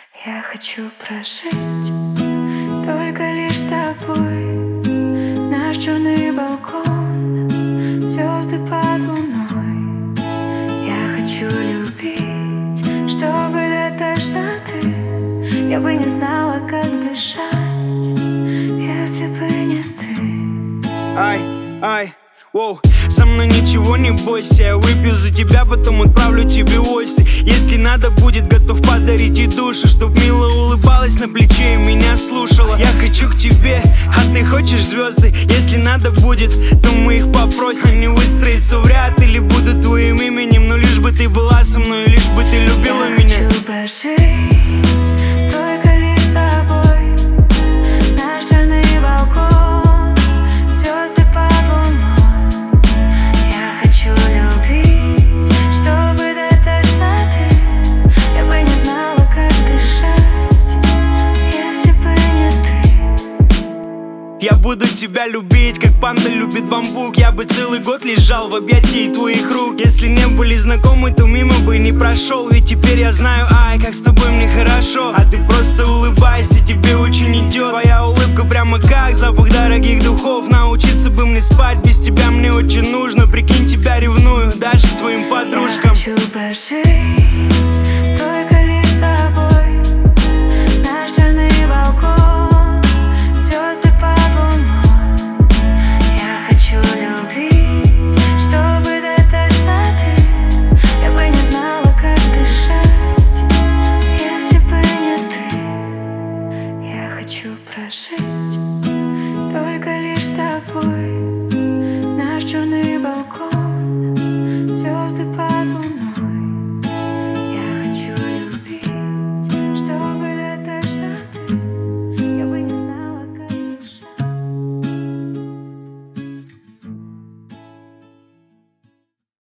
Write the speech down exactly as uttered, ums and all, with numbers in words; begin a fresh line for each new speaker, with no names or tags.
Я хочу прожить только лишь с тобой. Наш черный балкон, звезды под луной. Я хочу любить, чтобы до тошноты. Я бы не знала, как дышать, если бы не ты.
Ай, ай, воу. Со мной ничего не бойся, я выпью за тебя, потом отправлю тебе войсы. Если надо будет, готов подарить и душу, чтоб мило улыбалась на плече и меня слушала. Я хочу к тебе, а ты хочешь звезды. Если надо будет, то мы их попросим. Не выстроиться в ряд или буду твоим именем, но лишь бы ты была со мной, лишь бы ты любила
я
меня.
Я хочу прожить только лишь с тобой. Наш черный балкон, звезды под луной. Я хочу любить, чтобы до тошноты. Я бы не знала, как дышать, если бы не ты.
Я буду тебя любить, как панда любит бамбук. Я бы целый год лежал в объятии твоих рук. Если не были знакомы, то мимо бы не прошел. Ведь теперь я знаю, ай, как с тобой мне хорошо. А ты просто улыбайся, тебе очень идет. Твоя улыбка прямо как запах дорогих духов. Научиться бы мне спать, без тебя мне очень нужно. Прикинь, тебя ревную, даже к твоим подружкам.
Я хочу прожить